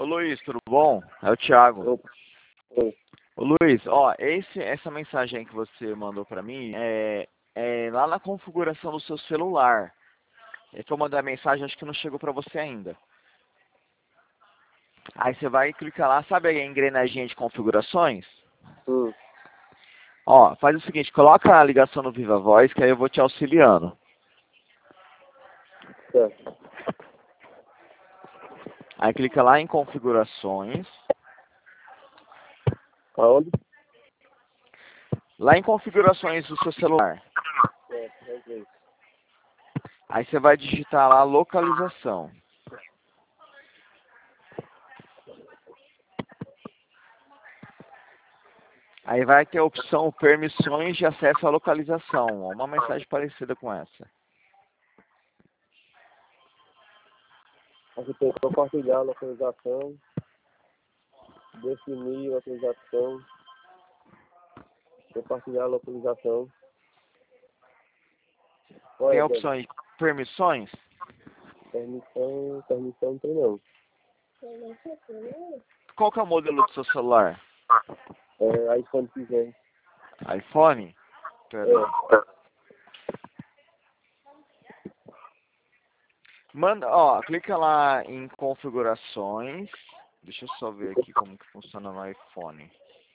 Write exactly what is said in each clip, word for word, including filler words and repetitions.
Luiz, tudo bom? É o Thiago. Opa. Oi. Ô Luiz, ó, esse, essa mensagem que você mandou pra mim é, é lá na configuração do seu celular. É que eu mandei a mensagem, acho que não chegou pra você ainda. Aí você vai clicar lá, sabe a engrenagem de configurações? Hum. Ó, faz o seguinte, coloca a ligação no Viva Voz, que aí eu vou te auxiliando. Certo. Aí clica lá em configurações. Aonde? Lá em configurações do seu celular. Certo, ok. Aí você vai digitar lá localização. Aí vai ter a opção permissões de acesso à localização. Uma mensagem parecida com essa. Aqui tem compartilhar a localização, definir a localização, compartilhar a localização. Qual Tem é, a Débora? opção de permissões. Permissão, permissão não tem não. Qual que é o modelo do seu celular? É iPhone quinze. iPhone? Perdão. É. Manda, ó, clica lá em configurações. Deixa eu só ver aqui como que funciona no iPhone.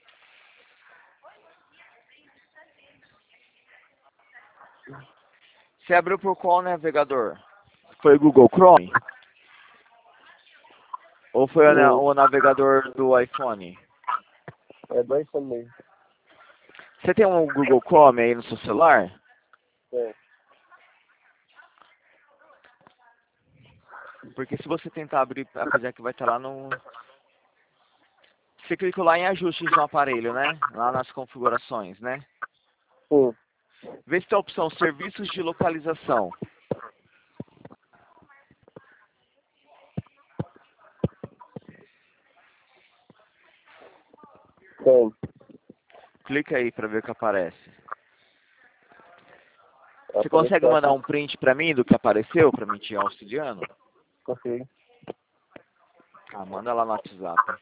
Você abriu por qual navegador? Foi Google Chrome? Ou foi o, na- Hum. o navegador do iPhone? É do iPhone mesmo. Você tem um Google Chrome aí no seu celular? É. Porque se você tentar abrir, apesar que vai estar lá no... Você clica lá em ajustes no aparelho, né? Lá nas configurações, né? Sim. Vê se tem a opção serviços de localização. Tem. Clica aí para ver o que aparece. Você Apareceu consegue mandar aqui. um print para mim do que apareceu, para mim te auxiliando? Consigo. Ah, manda lá no WhatsApp.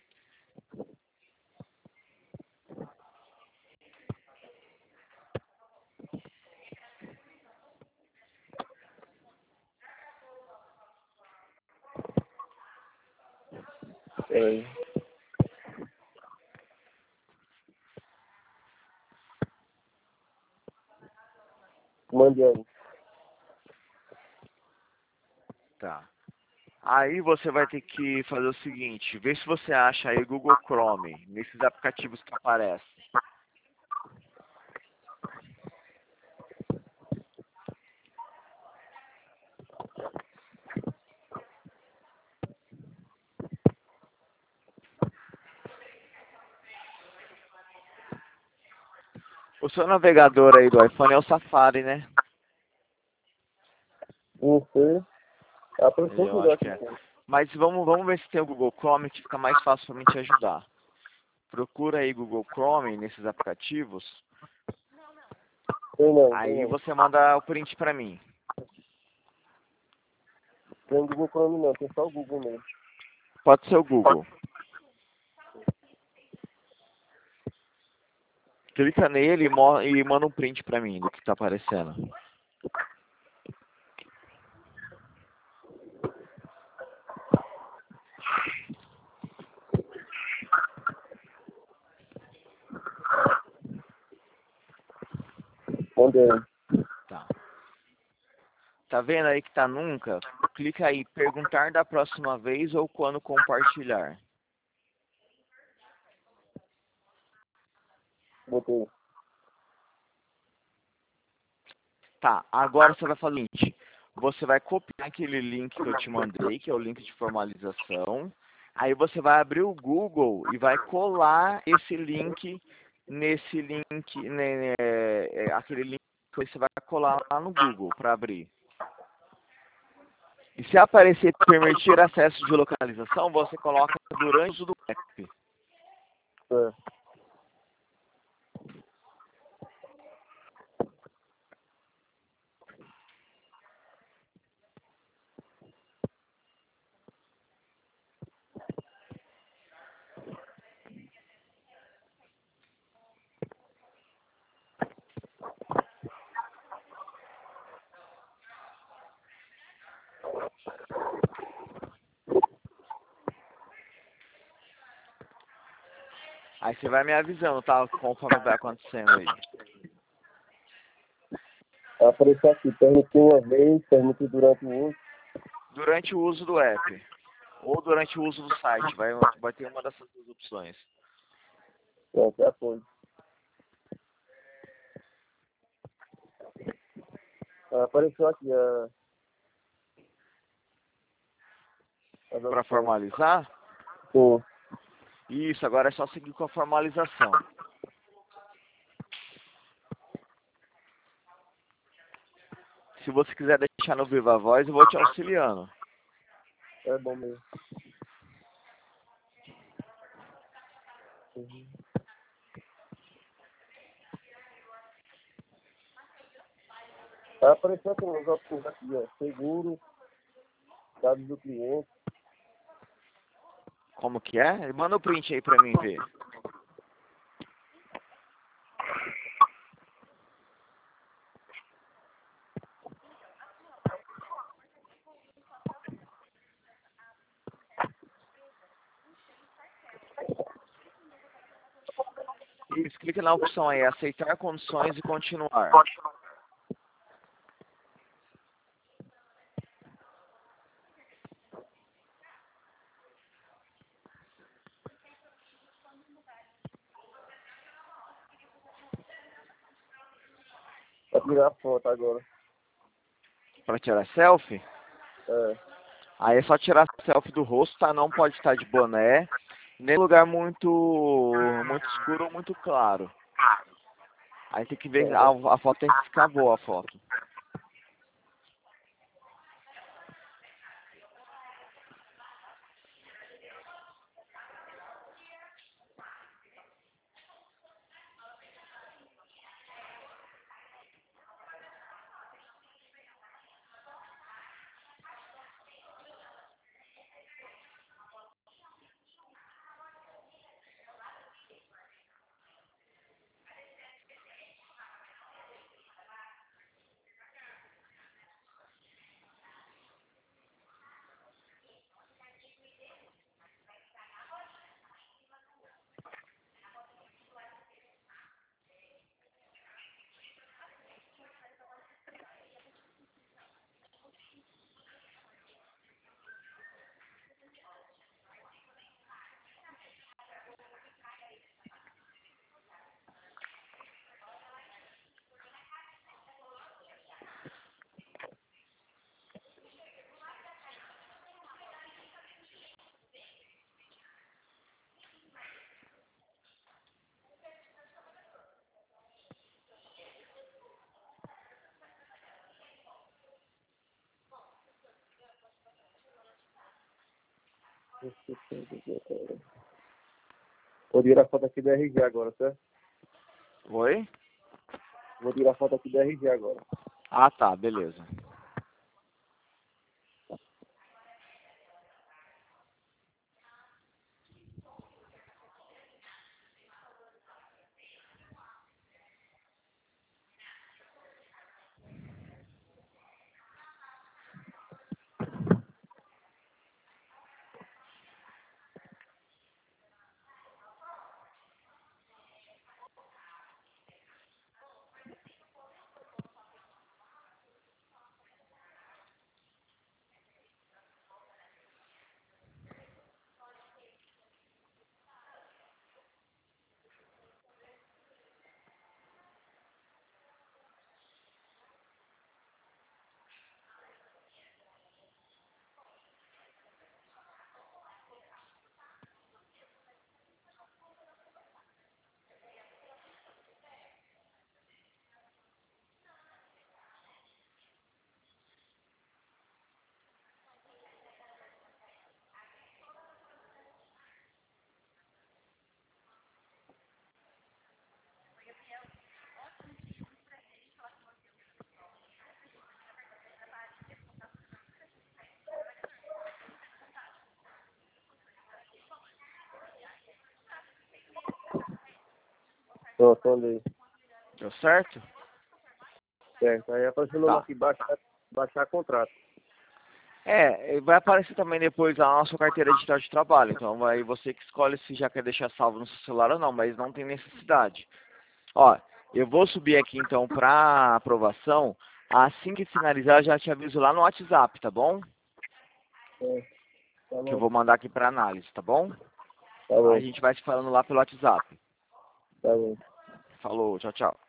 É. Mande aí. Tá. Aí você vai ter que fazer o seguinte, vê se você acha aí Google Chrome, nesses aplicativos que aparecem. O seu navegador aí do iPhone é o Safari, né? Não sei. Apareceu Eu tudo acho aqui. que é. Mas vamos, vamos ver se tem o Google Chrome que fica mais fácil para mim te ajudar. Procura aí Google Chrome nesses aplicativos. Tem não, tem Aí não. você manda o print pra mim. Tem Google Chrome não, tem só o Google mesmo. Pode ser o Google. Clica nele e, mo e manda um print pra mim do que tá aparecendo. Onde é? Tá. Tá vendo aí que tá nunca? Clica aí, perguntar da próxima vez ou quando compartilhar. Botei. Tá, agora você vai fazer o seguinte. Você vai copiar aquele link que eu te mandei, que é o link de formalização. Aí você vai abrir o Google e vai colar esse link nesse link, né, é, é, aquele link que você vai colar lá no Google para abrir. E se aparecer permitir acesso de localização, você coloca durante o uso do app. É. Aí você vai me avisando, tá? Conforme vai acontecendo aí. Apareceu aqui, permitir uma vez, permitir durante o uso. Durante o uso do app. Ou durante o uso do site. Vai, vai ter uma dessas duas opções. Pronto, já foi. Apareceu aqui a... Para formalizar? Sim. Isso, agora é só seguir com a formalização. Se você quiser deixar no Viva Voz, eu vou te auxiliando. É bom mesmo. Uhum. Apareceu aqui umas opções aqui, ó. Seguro, dados do cliente. Como que é? Manda o print aí pra mim ver. Isso, clica na opção aí, aceitar condições e continuar. Pra tirar a foto agora. Para tirar selfie? É. Aí é só tirar selfie do rosto, tá? Não pode estar de boné. Nem lugar muito, muito escuro ou muito claro. Aí tem que ver, a, a foto tem que ficar boa a foto. Vou tirar a foto aqui do R G agora, certo? Oi? Vou tirar a foto aqui do R G agora. Ah, tá, beleza. Pronto, olhei. Deu certo? Certo. Aí apareceu o nome Tá. aqui, baixar, baixar contrato. É, vai aparecer também depois a nossa carteira digital de trabalho. Então, aí você que escolhe se já quer deixar salvo no seu celular ou não, mas não tem necessidade. Ó, eu vou subir aqui então para aprovação. Assim que finalizar, eu já te aviso lá no WhatsApp, tá bom? É, tá Que eu bom, vou mandar aqui para análise, tá bom? tá A bom, gente vai se falando lá pelo WhatsApp. tá bom. Falou, tchau, tchau.